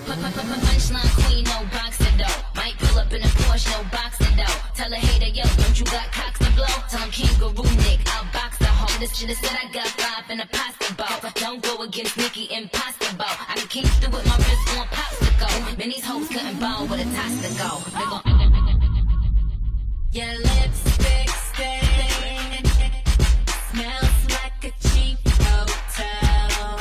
Punchline queen, no boxer though. Might pull up in a Porsche, no boxer though. Tell a hater, yo, don't you got cocks to blow? Tell him kangaroo Nick, I'll box the hoe. This shit is said I got 5 in a pasta bowl. Don't go against Nicki, impossible. I can king through with my wrist on popsicle. Man, these hoes couldn't ball with a toss to go. Your lipstick stain smells like a cheap hotel.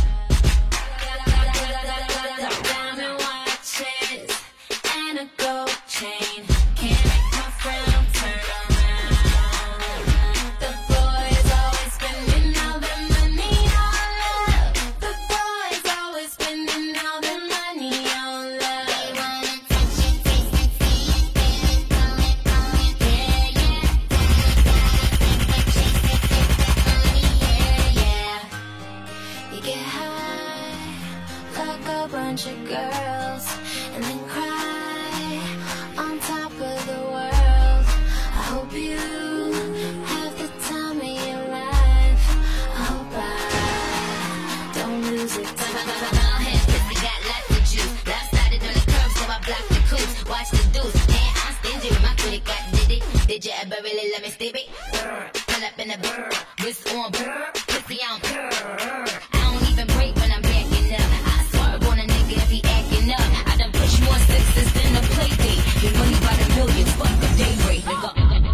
Diamond watches and a gold chain can't make my frown turn around. The boys always spending all their money on love. The boys always spending all their money on love. They want attention, taste and see it, feel it, call it, yeah, yeah. Chase it, get that money, yeah, yeah. You get high, fuck a bunch of girls, and then cry on top of the world. I hope you have the time of your life. I hope I don't lose it. Long head pussy got lots of juice. Lopsided on the curb, so I block the coupe. Watch the deuce, and I'm stingy with my credit card. Did you ever really let me stay big? Pull up in the brr, wrist on brr, pussy on brr. I don't even break when I'm backing up. I swerve on a nigga if he acting up. I done push more sixes than a play date. Your money by the millions, fuck a day rate, nigga.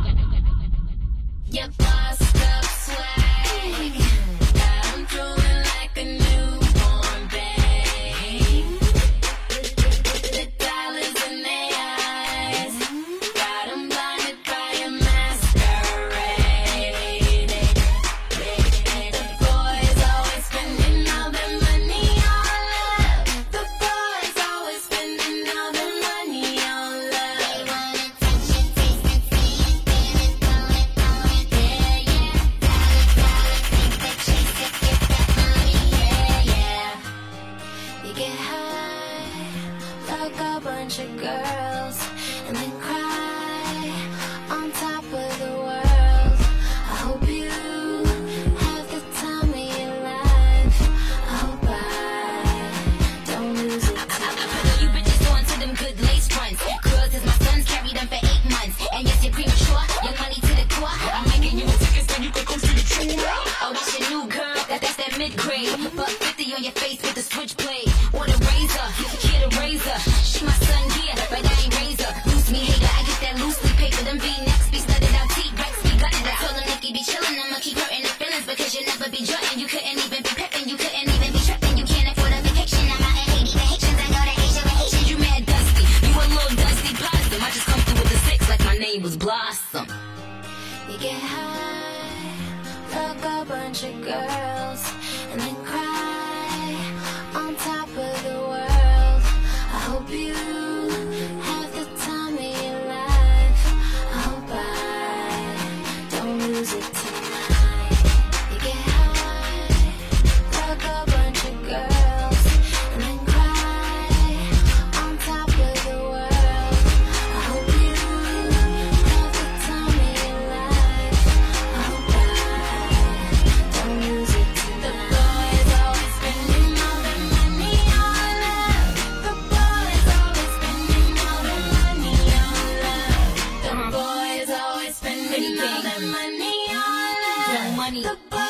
Your bossed up swag got 'em drooling like a newborn babe. The dollars in their eyes got 'em blinded by a masquerade. The boys always spending all their money on love. The boys always spending all their money on love. They want attention, taste and see it, feel it, call it, yeah, yeah. Think that chase it, get that money, yeah, yeah. You get high, fuck a bunch of girls, and then cry on top of the world. I hope you have the time of your life. I hope I don't lose it. I know you bitches going to them good lace fronts. Girls is my sons, carry them for 8 months. And yes, you're premature, young money to the core. I'm making you a ticket so you can come see the truth. Oh, that's your new girl, that's that mid-grade. Buck 50 on your face with the switchblade. Or the razor, kid a razor. She my son, yeah, but I ain't razor. Loose me hater, I get that loosely paper. Them V-necks be studded out, T-Rex be gutted. I told them Nicki be chillin', I'ma keep hurting the feelings because you never be jutting. You couldn't even be peppin', you couldn't even be trippin'. You can't afford a vacation, I'm out in Haiti with Haitians. I go to Asia with Haitians. You mad dusty, you a little dusty blossom. I just come through with the 6 like my name was Blossom. You get high, fuck a bunch of girls, and then cry on top of the world. I hope you have the time of your life. I hope I don't lose it tonight. You get high, fuck a bunch of girls, and then cry on top of the world. I hope you have the time of your life. I hope I don't lose it tonight. The boys always spending all their money on love. The boys always spending all their money on love. The boys always spending all their money on love. The